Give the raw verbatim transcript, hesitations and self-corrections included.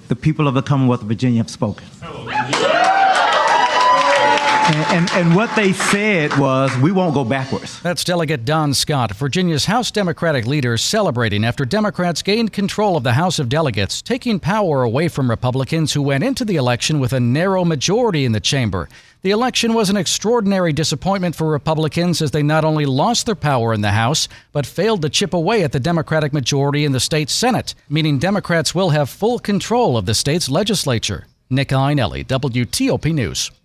the people of the Commonwealth of Virginia have spoken. And, and, and what they said was, we won't go backwards. That's Delegate Don Scott, Virginia's House Democratic leader, celebrating after Democrats gained control of the House of Delegates, taking power away from Republicans who went into the election with a narrow majority in the chamber. The election was an extraordinary disappointment for Republicans as they not only lost their power in the House, but failed to chip away at the Democratic majority in the state Senate, meaning Democrats will have full control of the state's legislature. Nick Iannelli, W T O P News.